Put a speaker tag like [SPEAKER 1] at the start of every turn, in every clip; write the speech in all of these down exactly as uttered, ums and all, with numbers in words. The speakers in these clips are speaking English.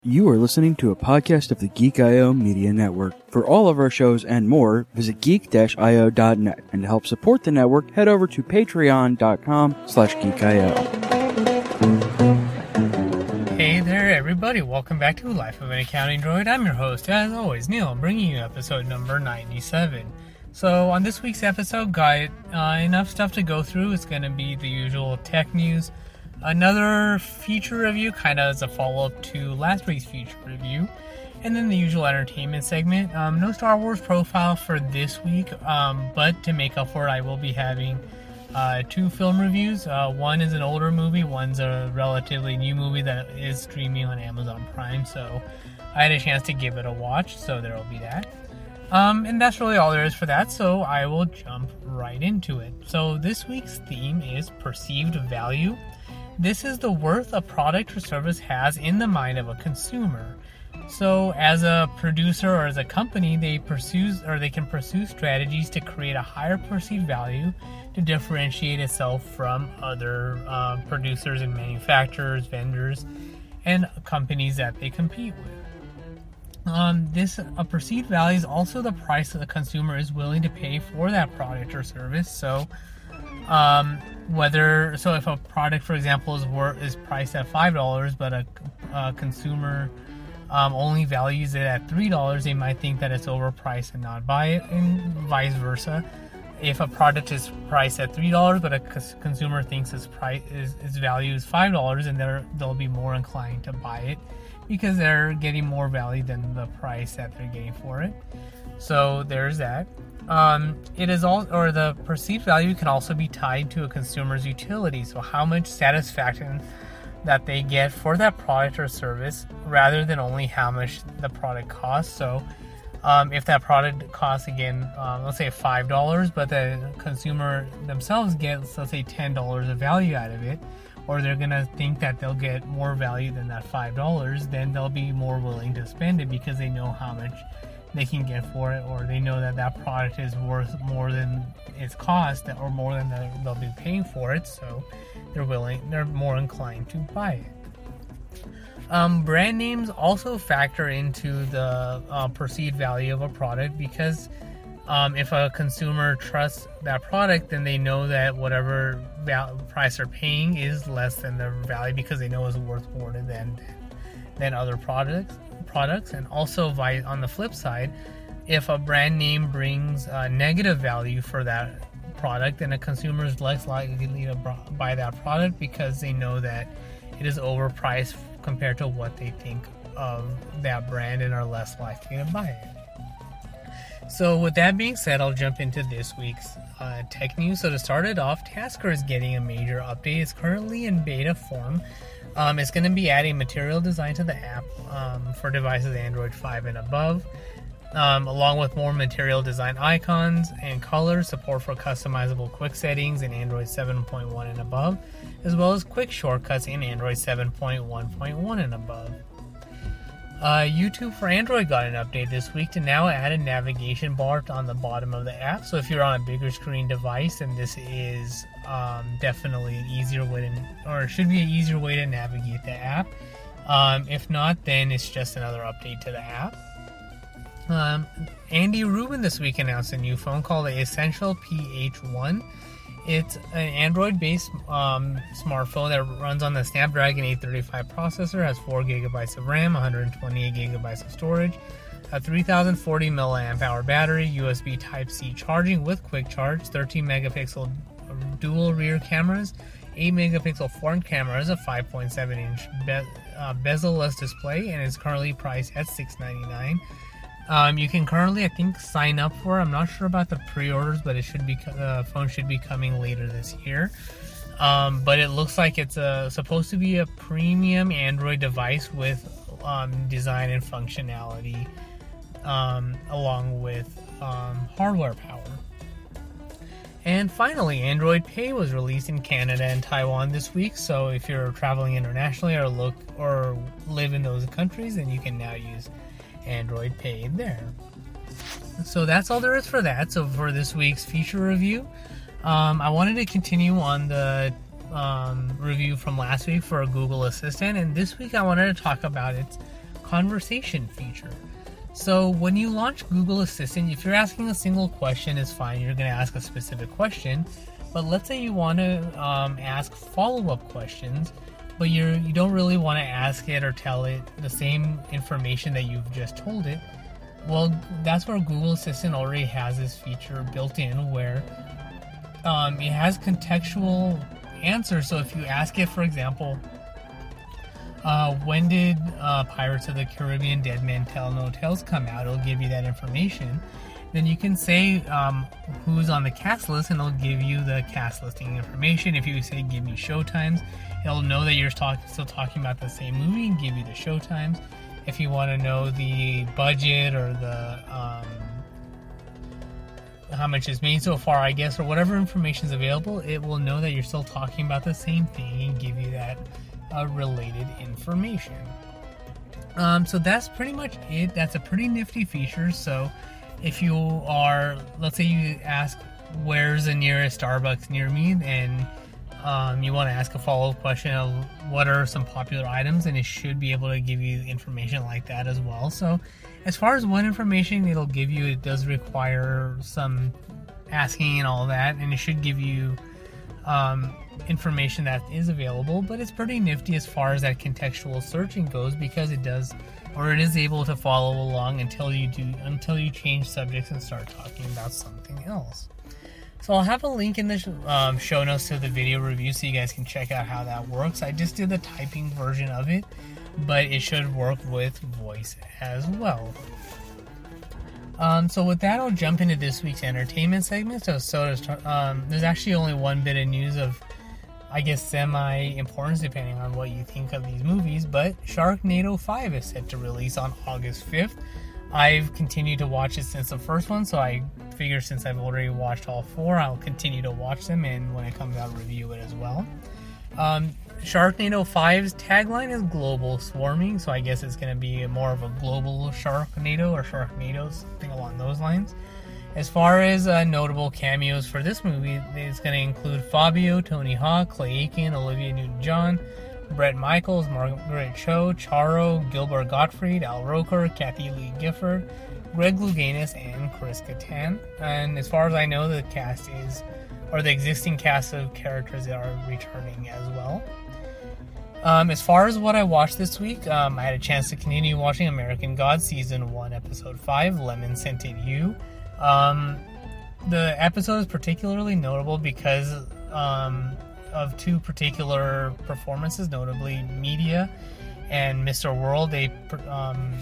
[SPEAKER 1] You are listening to a podcast of the Geek dot I O Media Network. For all of our shows and more, visit geek dash I O dot net. And to help support the network, head over to patreon.com slash geekio.
[SPEAKER 2] Hey there, everybody. Welcome back to Life of an Accounting Droid. I'm your host, as always, Neil, bringing you episode number ninety-seven. So on this week's episode, got uh, enough stuff to go through. It's going to be the usual tech news. Another feature review, kind of as a follow-up to last week's feature review. And then the usual entertainment segment. Um, no Star Wars profile for this week, um, but to make up for it, I will be having uh, two film reviews. Uh, one is an older movie, one's a relatively new movie that is streaming on Amazon Prime, so I had a chance to give it a watch, so there will be that. Um, and that's really all there is for that, so I will jump right into it. So this week's theme is perceived value. This is the worth a product or service has in the mind of a consumer. So as a producer or as a company, they pursue or they can pursue strategies to create a higher perceived value to differentiate itself from other uh, producers and manufacturers, vendors, and companies that they compete with. Um, this a perceived value is also the price that the consumer is willing to pay for that product or service. So um, whether so if a product, for example, is worth is priced at five dollars, but a, a consumer um, only values it at three dollars, they might think that it's overpriced and not buy it, and vice versa. If a product is priced at three dollars, but a c- consumer thinks its price is its value is five dollars, and they're they'll be more inclined to buy it because they're getting more value than the price that they're getting for it. So there's that. Um, it is all, or the perceived value can also be tied to a consumer's utility. So how much satisfaction that they get for that product or service, rather than only how much the product costs. So um, if that product costs, again, um, let's say five dollars, but the consumer themselves gets, let's say, ten dollars of value out of it, or they're going to think that they'll get more value than that five dollars, then they'll be more willing to spend it because they know how much they can get for it, or they know that that product is worth more than its cost, or more than they'll be paying for it, so they're willing, they're more inclined to buy it. Um, brand names also factor into the uh, perceived value of a product, because um, if a consumer trusts that product, then they know that whatever val- price they're paying is less than the value, because they know it's worth more than than other products. products and also by, on the flip side, if a brand name brings uh, negative value for that product, then a consumer is less likely to buy that product because they know that it is overpriced compared to what they think of that brand and are less likely to buy it. So with that being said, I'll jump into this week's uh, tech news. So to start it off, Tasker is getting a major update. It's currently in beta form. Um, it's going to be adding material design to the app um, for devices Android five and above, um, along with more material design icons and colors, support for customizable quick settings in Android seven point one and above, as well as quick shortcuts in Android seven point one point one and above. Uh, YouTube for Android got an update this week to now add a navigation bar on the bottom of the app. So if you're on a bigger screen device, then this is um, definitely an easier way to, or should be an easier way to navigate the app. Um, if not, then it's just another update to the app. Um, Andy Rubin this week announced a new phone called the Essential P H one. It's an Android-based um, smartphone that runs on the Snapdragon eight thirty-five processor, has four gigabytes of RAM, one hundred twenty-eight gigabytes of storage, a three thousand forty milliamp hour battery, U S B Type-C charging with quick charge, thirteen megapixel dual rear cameras, eight megapixel front cameras, a five point seven inch be- uh, bezel-less display, and is currently priced at six hundred ninety-nine dollars. Um, you can currently, I think, sign up for it. I'm not sure about the pre-orders, but it should be the uh, phone should be coming later this year. Um, but it looks like it's a, supposed to be a premium Android device with um, design and functionality, um, along with um, hardware power. And finally, Android Pay was released in Canada and Taiwan this week. So if you're traveling internationally or look or live in those countries, then you can now use Android Pay there. So that's all there is for that. So for this week's feature review, um, I wanted to continue on the um, review from last week for a Google Assistant, and this week I wanted to talk about its conversation feature. So when you launch Google Assistant, if you're asking a single question, it's fine. You're going to ask a specific question. But let's say you want to um, ask follow-up questions, but you're, you don't really want to ask it or tell it the same information that you've just told it. Well, that's where Google Assistant already has this feature built in where um, it has contextual answers. So if you ask it, for example, uh, when did uh, Pirates of the Caribbean Dead Men Tell No Tales come out, it'll give you that information. Then you can say um, who's on the cast list, and it'll give you the cast listing information. If you say give me showtimes, it'll know that you're talk- still talking about the same movie and give you the showtimes. If you want to know the budget or the um, how much is made so far, I guess, or whatever information is available, it will know that you're still talking about the same thing and give you that uh, related information. Um, so that's pretty much it. That's a pretty nifty feature. So if you are, let's say you ask, where's the nearest Starbucks near me, and um, you want to ask a follow-up question of what are some popular items, and it should be able to give you information like that as well. So as far as what information it'll give you, it does require some asking and all that, and it should give you um, information that is available, but it's pretty nifty as far as that contextual searching goes, because it does, or it is able to follow along until you do, until you change subjects and start talking about something else. So I'll have a link in the um, show notes to the video review so you guys can check out how that works. I just did the typing version of it, but it should work with voice as well. Um, so with that, I'll jump into this week's entertainment segment. So, so there's, um, there's actually only one bit of news of, I guess, semi-importance depending on what you think of these movies, but Sharknado five is set to release on August fifth. I've continued to watch it since the first one, so I figure since I've already watched all four, I'll continue to watch them, and when it comes out, review it as well. Um, Sharknado five's tagline is global swarming, so I guess it's going to be more of a global Sharknado or Sharknado, something along those lines. As far as uh, notable cameos for this movie, it's going to include Fabio, Tony Hawk, Clay Aiken, Olivia Newton-John, Bret Michaels, Margaret Cho, Charo, Gilbert Gottfried, Al Roker, Kathy Lee Gifford, Greg Louganis, and Chris Kattan. And as far as I know, the cast is, or the existing cast of characters that are returning as well. Um, as far as what I watched this week, um, I had a chance to continue watching American Gods Season one, Episode five, Lemon Scented You. Um, the episode is particularly notable because um, of two particular performances, notably Media and Mister World. They, um,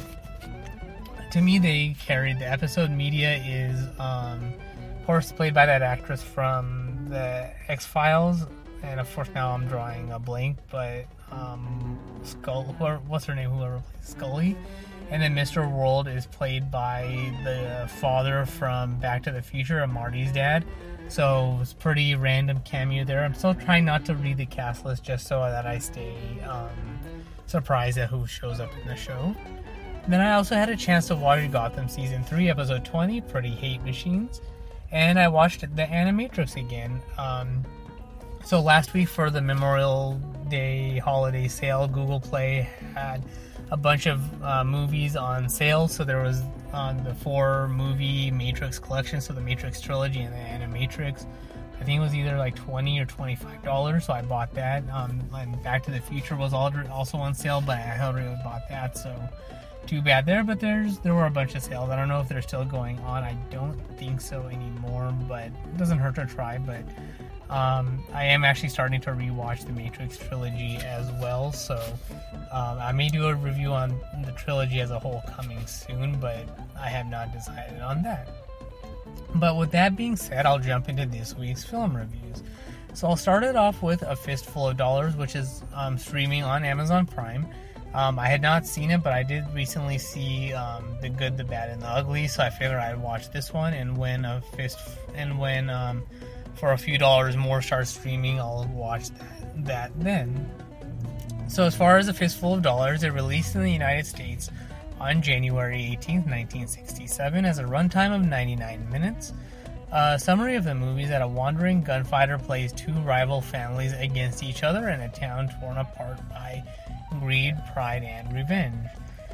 [SPEAKER 2] to me, they carried the episode. Media is, um, of course, played by that actress from the X-Files, and of course now I'm drawing a blank, but um, Skull, whoever, what's her name, whoever plays Scully. And then Mister World is played by the father from Back to the Future, Marty's dad. So it's pretty random cameo there. I'm still trying not to read the cast list just so that I stay um, surprised at who shows up in the show. And then I also had a chance to watch Gotham Season three, Episode twenty, Pretty Hate Machines. And I watched The Animatrix again. Um, so last week for the Memorial Day holiday sale, Google Play had a bunch of uh, movies on sale. So there was on the four movie Matrix collection, so the Matrix trilogy and the Animatrix. I think it was either like twenty or twenty-five dollars, so I bought that. Um, and Back to the Future was also on sale, but I already bought that, so too bad there. But there's there were a bunch of sales. I don't know if they're still going on. I don't think so anymore, but it doesn't hurt to try. But Um, I am actually starting to rewatch the Matrix trilogy as well, so um, I may do a review on the trilogy as a whole coming soon, but I have not decided on that. But with that being said, I'll jump into this week's film reviews. So I'll start it off with A Fistful of Dollars, which is um, streaming on Amazon Prime. Um, I had not seen it, but I did recently see um, The Good, the Bad, and the Ugly, so I figured I'd watch this one, and when a fist and when um, for a few dollars more starts streaming, I'll watch that, that then. So as far as A Fistful of Dollars, it released in the United States on January eighteenth, nineteen sixty-seven, as a runtime of ninety-nine minutes. A summary of the movie is that a wandering gunfighter plays two rival families against each other in a town torn apart by greed, pride, and revenge.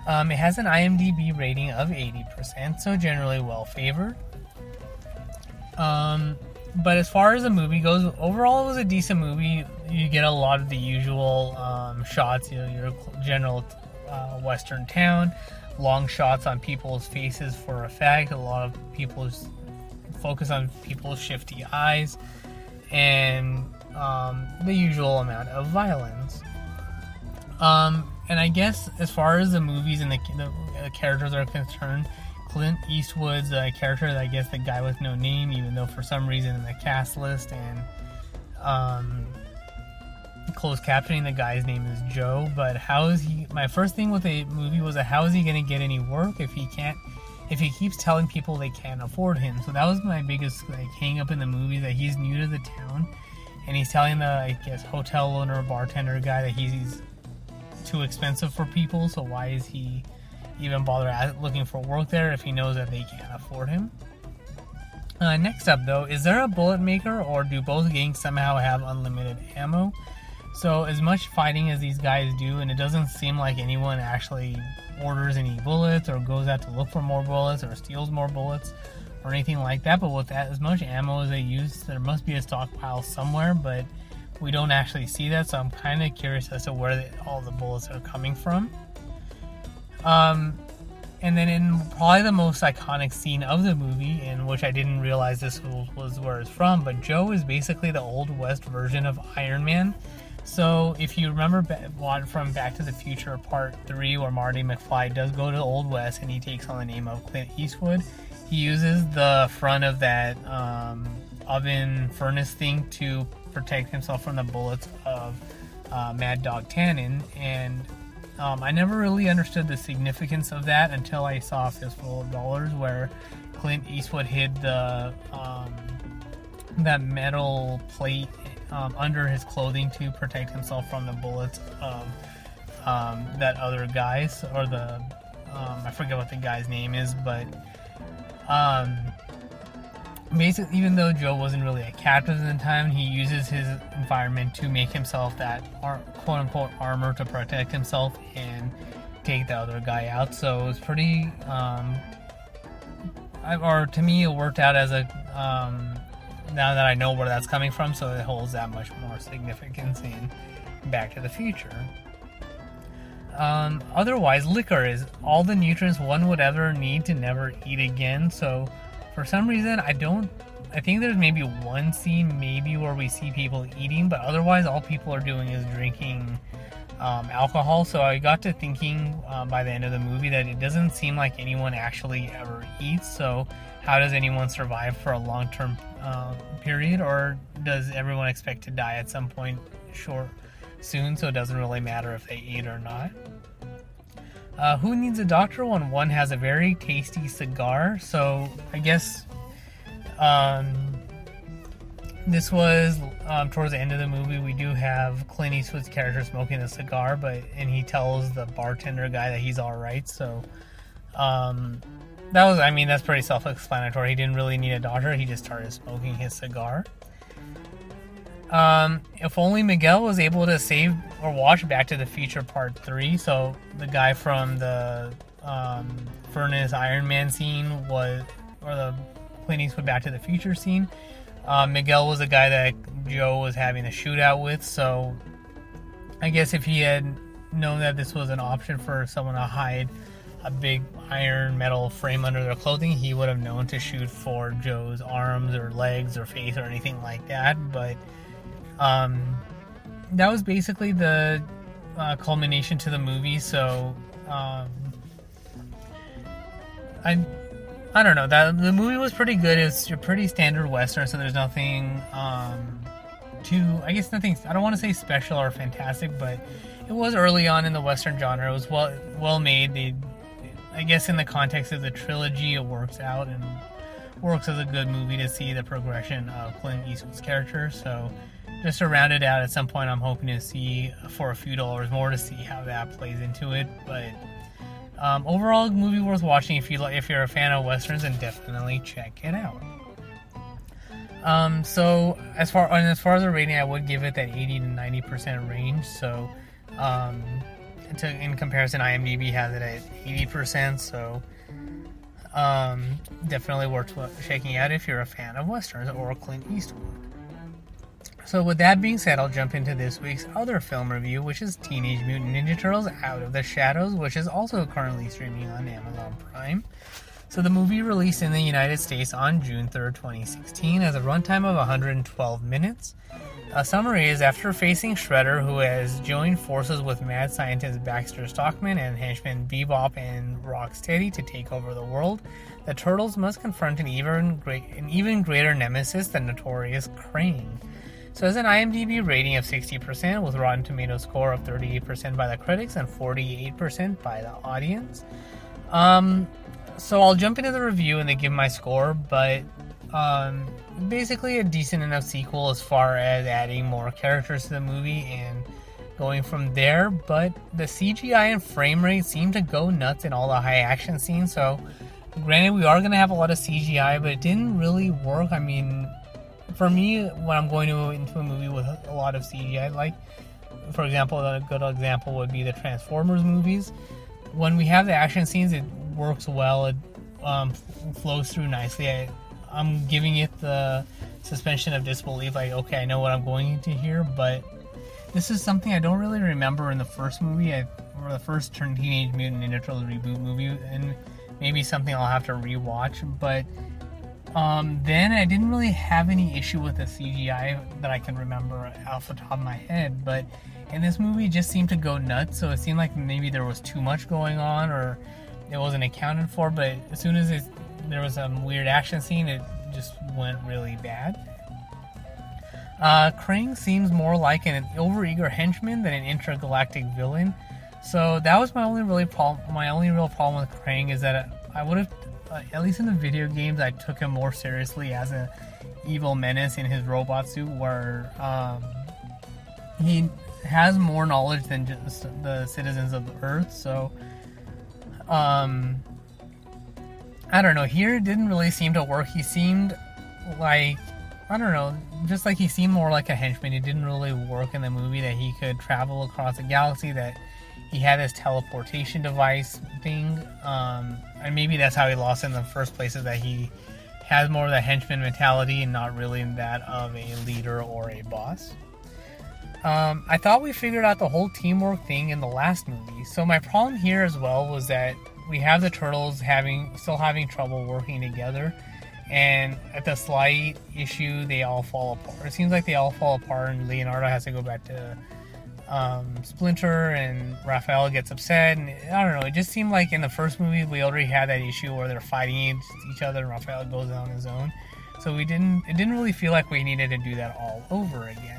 [SPEAKER 2] Um, it has an IMDb rating of eighty percent, so generally well favored. Um, but as far as the movie goes, overall it was a decent movie. You get a lot of the usual um, shots, you know, your general uh, Western town, long shots on people's faces for effect, a lot of people's focus on people's shifty eyes, and um, the usual amount of violence. Um, and I guess as far as the movies and the, the, the characters are concerned, Clint Eastwood's uh, character, I guess the guy with no name, even though for some reason in the cast list and um, closed captioning, the guy's name is Joe. But how is he? My first thing with the movie was that how is he going to get any work if he can't? If he keeps telling people they can't afford him? So that was my biggest like hang up in the movie, that he's new to the town, and he's telling the I guess hotel owner, bartender guy that he's, he's too expensive for people. So why is he even bother looking for work there if he knows that they can't afford him? Uh, next up, though, is there a bullet maker, or do both gangs somehow have unlimited ammo? So as much fighting as these guys do, and it doesn't seem like anyone actually orders any bullets or goes out to look for more bullets or steals more bullets or anything like that, but with that, as much ammo as they use, there must be a stockpile somewhere, but we don't actually see that, so I'm kind of curious as to where the, all the bullets are coming from. Um, and then in probably the most iconic scene of the movie, in which I didn't realize this was, was where it's from, but Joe is basically the Old West version of Iron Man. So if you remember from Back to the Future Part three, where Marty McFly does go to the Old West and he takes on the name of Clint Eastwood, he uses the front of that um, oven furnace thing to protect himself from the bullets of uh, Mad Dog Tannen. And um, I never really understood the significance of that until I saw Fistful of Dollars, where Clint Eastwood hid the um, that metal plate Um, under his clothing to protect himself from the bullets of um, that other guys, or the um, I forget what the guy's name is, but um, basically, even though Joe wasn't really a captive in the time, he uses his environment to make himself that ar- quote unquote armor to protect himself and take the other guy out. So it was pretty, um, I, or to me, it worked out as a um, now that I know where that's coming from, so it holds that much more significance in Back to the Future. Um, otherwise, liquor is all the nutrients one would ever need to never eat again. So for some reason, I don't, I think there's maybe one scene maybe where we see people eating, but otherwise all people are doing is drinking um, alcohol. So I got to thinking uh, by the end of the movie that it doesn't seem like anyone actually ever eats. So how does anyone survive for a long-term uh, period, or does everyone expect to die at some point short soon, so it doesn't really matter if they eat or not? Uh, who needs a doctor when one has a very tasty cigar? So I guess um, this was um, towards the end of the movie. We do have Clint Eastwood's character smoking a cigar, but and he tells the bartender guy that he's all right. So um, that was, I mean, that's pretty self-explanatory. He didn't really need a doctor. He just started smoking his cigar. Um, if only Miguel was able to save or watch Back to the Future Part three. So the guy from the um, Furnace Iron Man scene was, or the Clint Eastwood Back to the Future scene. Uh, Miguel was the guy that Joe was having a shootout with. So I guess if he had known that this was an option for someone to hide a big iron metal frame under their clothing, he would have known to shoot for Joe's arms or legs or face or anything like that. But um, that was basically the uh, culmination to the movie. So um, I I don't know, that the movie was pretty good. It's a pretty standard Western, so there's nothing um, too, I guess nothing, I don't want to say special or fantastic, but it was early on in the Western genre. It was well well made. They, I guess in the context of the trilogy, it works out and works as a good movie to see the progression of Clint Eastwood's character. So just to round it out, at some point I'm hoping to see for a few dollars more to see how that plays into it. But um, overall, movie worth watching if you if you're a fan of westerns, and definitely check it out. Um, so as far and as far as the rating, I would give it that eighty to ninety percent range. So um, to, in comparison, IMDb has it at eighty percent, so um, definitely worth checking out if you're a fan of westerns or Clint Eastwood. So with that being said, I'll jump into this week's other film review, which is Teenage Mutant Ninja Turtles Out of the Shadows, which is also currently streaming on Amazon Prime. So the movie released in the United States on June third, twenty sixteen, has a runtime of one hundred twelve minutes. A summary is, after facing Shredder, who has joined forces with mad scientist Baxter Stockman and henchmen Bebop and Rocksteady to take over the world, the Turtles must confront an even, great, an even greater nemesis, the notorious Krang. So it has an IMDb rating of sixty percent with Rotten Tomatoes score of thirty-eight percent by the critics and forty-eight percent by the audience. Um, so I'll jump into the review and then give my score, but um, basically a decent enough sequel as far as adding more characters to the movie and going from there, but the C G I and frame rate seem to go nuts in all the high action scenes. So granted, we are going to have a lot of C G I, but it didn't really work. I mean, for me, when I'm going to into a movie with a lot of C G I, like, for example, a good example would be the Transformers movies. When we have the action scenes, it works well. It um, flows through nicely. I, I'm giving it the suspension of disbelief, like, okay, I know what I'm going into here, but this is something I don't really remember in the first movie, I, or the first Teenage Mutant Ninja Turtles reboot movie, and maybe something I'll have to rewatch, but um, then I didn't really have any issue with the C G I that I can remember off the top of my head, but in this movie it just seemed to go nuts, so it seemed like maybe there was too much going on, or it wasn't accounted for, but as soon as it, there was a weird action scene, it just went really bad. Uh, Krang seems more like an overeager henchman than an intergalactic villain, so that was my only really problem. My only real problem with Krang is that I would have, uh, at least in the video games, I took him more seriously as a evil menace in his robot suit, where um, he has more knowledge than just the citizens of the Earth. So, um, I don't know. Here it didn't really seem to work. He seemed like, I don't know, just like he seemed more like a henchman. It didn't really work in the movie that he could travel across the galaxy, that he had this teleportation device thing, um, and maybe that's how he lost in the first place, is that he has more of the henchman mentality and not really that of a leader or a boss. Um, I thought we figured out the whole teamwork thing in the last movie, so my problem here as well was that we have the Turtles having still having trouble working together, and at the slight issue, they all fall apart. It seems like they all fall apart, and Leonardo has to go back to um, Splinter, and Raphael gets upset, and I don't know, it just seemed like in the first movie, we already had that issue where they're fighting each other, and Raphael goes on his own, so we didn't, it didn't really feel like we needed to do that all over again.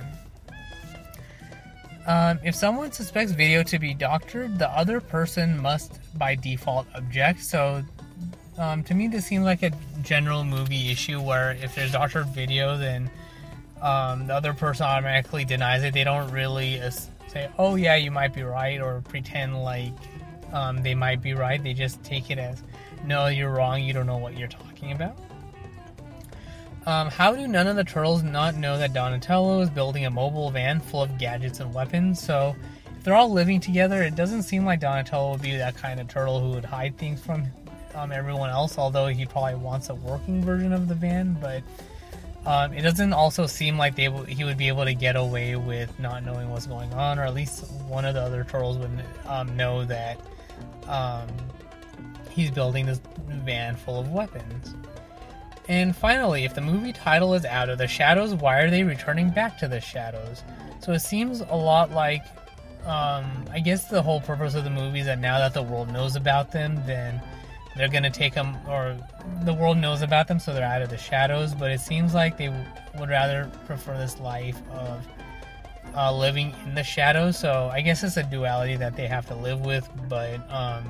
[SPEAKER 2] Um, if someone suspects video to be doctored, the other person must, by default, object. So, um, to me, this seems like a general movie issue where if there's doctored video, then um, the other person automatically denies it. They don't really uh, say, oh yeah, you might be right, or pretend like um, they might be right. They just take it as, no, you're wrong, you don't know what you're talking about. Um, how do none of the Turtles not know that Donatello is building a mobile van full of gadgets and weapons? So, if they're all living together, it doesn't seem like Donatello would be that kind of turtle who would hide things from um, everyone else, although he probably wants a working version of the van, but um, it doesn't also seem like they w- he would be able to get away with not knowing what's going on, or at least one of the other Turtles would um, know that um, he's building this van full of weapons. And finally, if the movie title is Out of the Shadows, why are they returning back to the shadows? So it seems a lot like, um, I guess the whole purpose of the movie is that now that the world knows about them, then they're going to take them, or the world knows about them, so they're out of the shadows. But it seems like they w- would rather prefer this life of uh, living in the shadows. So I guess it's a duality that they have to live with, but um,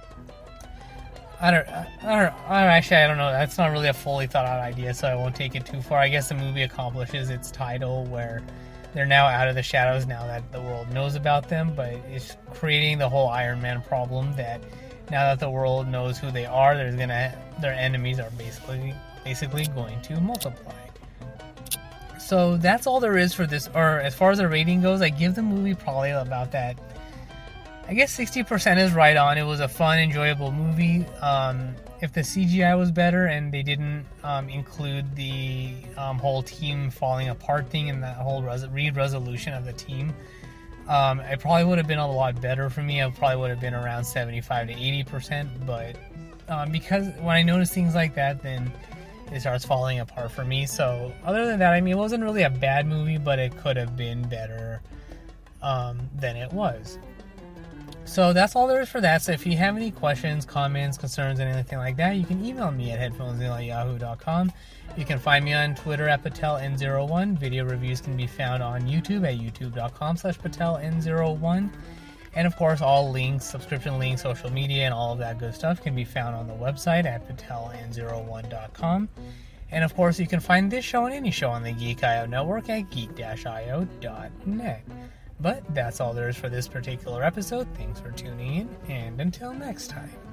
[SPEAKER 2] I don't, I don't, I don't, actually, I don't know. That's not really a fully thought out idea, so I won't take it too far. I guess the movie accomplishes its title where they're now out of the shadows now that the world knows about them, but it's creating the whole Iron Man problem that now that the world knows who they are, there's gonna, their enemies are basically, basically going to multiply. So that's all there is for this, or as far as the rating goes, I give the movie probably about that I guess sixty percent is right on. It was a fun, enjoyable movie. Um, if the C G I was better and they didn't um, include the um, whole team falling apart thing and that whole res- re-resolution of the team, um, it probably would have been a lot better for me. It probably would have been around seventy-five to eighty percent. But um, because when I notice things like that, then it starts falling apart for me. So other than that, I mean, it wasn't really a bad movie, but it could have been better um, than it was. So that's all there is for that. So if you have any questions, comments, concerns, and anything like that, you can email me at headphonesneil at yahoo dot com. You can find me on Twitter at patel n zero one. Video reviews can be found on YouTube at youtube dot com slash patel n zero one. And of course, all links, subscription links, social media, and all of that good stuff can be found on the website at patel n zero one dot com. And of course, you can find this show and any show on the Geek I O network at geek dash i o dot net. But that's all there is for this particular episode. Thanks for tuning in, and until next time.